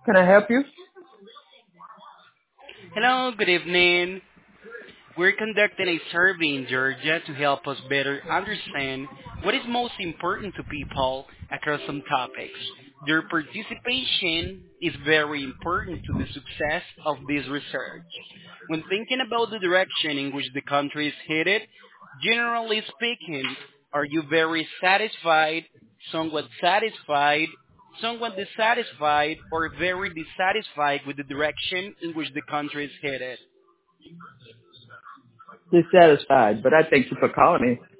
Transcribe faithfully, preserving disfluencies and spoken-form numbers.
Can I help you? Hello, good evening. We're conducting a survey in Georgia to help us better understand what is most important to people across some topics. Their participation is very important to the success of this research. When thinking about the direction in which the country is headed, generally speaking, are you very satisfied, somewhat satisfied, somewhat dissatisfied, or very dissatisfied with the direction in which the country is headed? Dissatisfied, but I thank you for calling me.